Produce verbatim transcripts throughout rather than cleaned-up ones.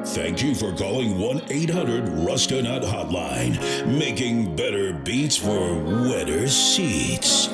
Thank you for calling one eight hundred Rusta-Nut Hotline, making better beats for wetter seats.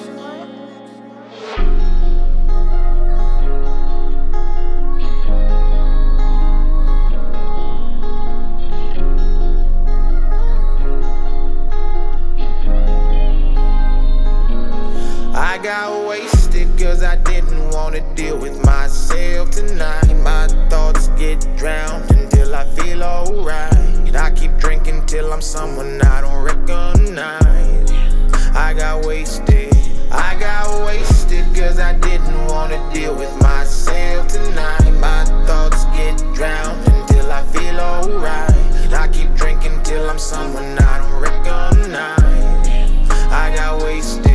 I got wasted cause I didn't wanna deal with myself tonight. My thoughts get drowned until I feel alright. I keep drinking till I'm someone I don't recognize. I got wasted, I got wasted cause I didn't wanna deal with myself tonight. My thoughts get drowned until I feel alright. I keep drinking till I'm someone I don't recognize. I got wasted.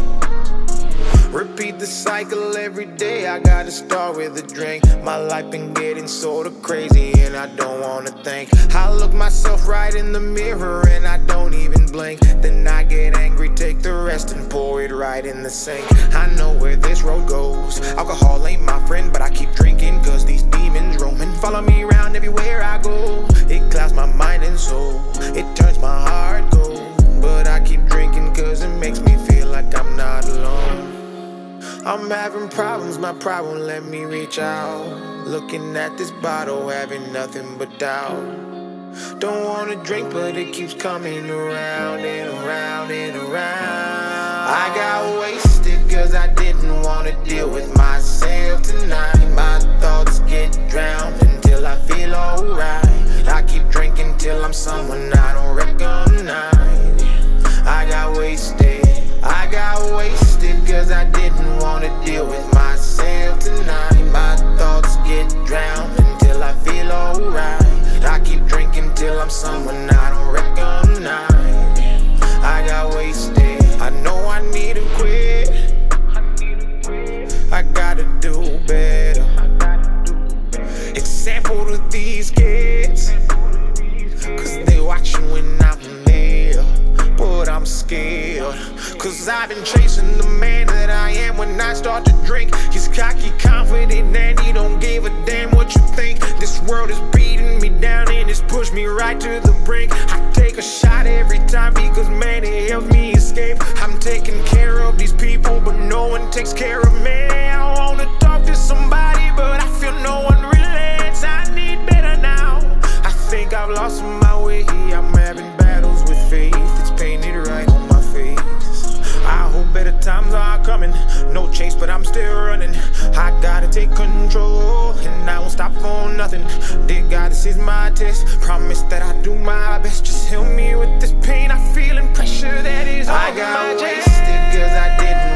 Repeat the cycle every day, I gotta start with a drink. My life been getting sorta crazy and I don't wanna think. I look myself right in the mirror and I don't even blink. Then I get angry, take the rest and pour it right in the sink. I know where this road goes, alcohol ain't my friend, but I keep drinking cause these demons roaming follow me around everywhere I go. It clouds my mind and soul, it turns my heart cold. But I keep drinking cause it makes me feel like I'm not alone. I'm having problems, my problem let me reach out. Looking at this bottle, having nothing but doubt. Don't wanna drink, but it keeps coming around and around and around. I got wasted cause I didn't wanna deal with myself tonight. My thoughts get drowned until I feel alright. I keep drinking till I'm someone I don't recognize. I got wasted, I got wasted cause I didn't wanna deal with myself tonight. My thoughts get drowned until I feel alright. I keep drinking till I'm someone I don't recognize. I got wasted, I know I need to quit. I gotta do better. Example to these kids, cause they watching when I'm there. But I'm scared, cause I've been chasing the man that I am when I start to drink. He's cocky, confident, and he don't give a damn what you think. This world is beating me down and it's pushed me right to the brink. I take a shot every time because man, it helps me escape. I'm taking care of these people, but no one takes care of me. I wanna talk to somebody, but I feel no one relates. I need better now. I think I've lost my way. I'm having battles with faith. It's painted right on my face. I hope better times are coming. No chase, but I'm still running. I gotta take control, and I won't stop for nothing. Dear God, this is my test. Promise that I do my best. Just help me with this pain I feel and pressure that is on my chest. I got wasted cause I didn't